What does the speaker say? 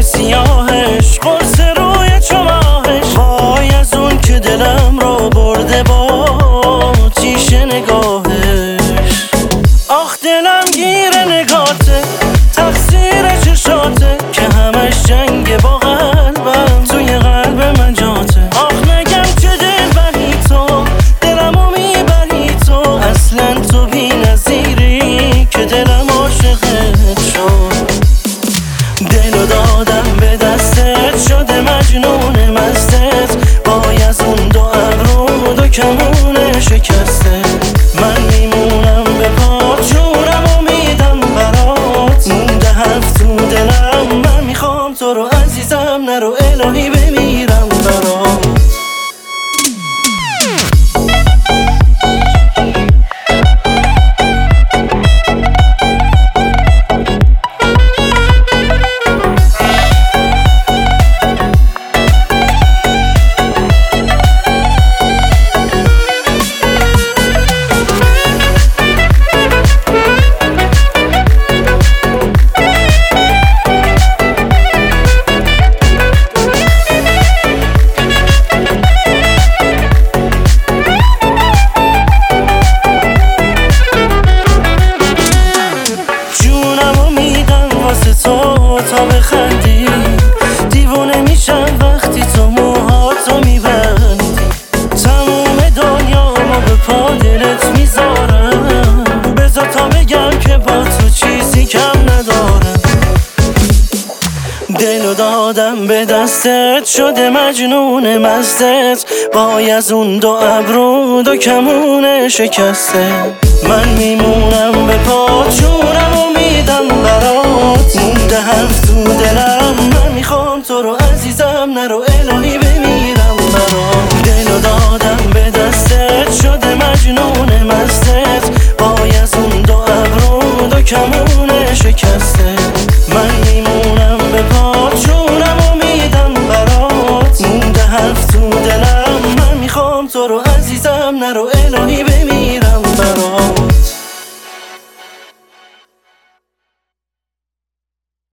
سیاهش، قرص روی چماهش. وای از اون که دلم رو برده با تیشه نگاهش. آخ دلم گیر نگاته، تقصیر چشاته که همش جنگ با قلبم، توی قلب من جاته. آخ نگم چه دل بری تو، دلمو میبری تو، اصلا تو بی نظیری که دلم عاشقت شد. دلو دادم به دستت، شده مجنون مستت. وای از اون دو ابرو دو کمون شکسته. من میمونم به پات، جونمو میدم برات. مونده حرف تو دلم، من میخوام تو رو عزیزم، نرو الهی بمیرم برات. تا بخندی دیوونه میشم وقتی تو موهاتو میبندی. تموم دنیامو به پا دلت میذارم، بذار تا بگم که با تو چیزی کم ندارم. دلو دادم به دستت، شده مجنون مستت. وای از اون دو ابرو دو کمون شکسته. من میمونم به پا، جونمو میدم برات. مونده حرف تو دلم، من میخوام تو رو عزیزم، نرو الهی بمیرم برات. دلو دادم به دستت، شده مجنون مستت. وای از اون دو ابرو دو کمون شکسته.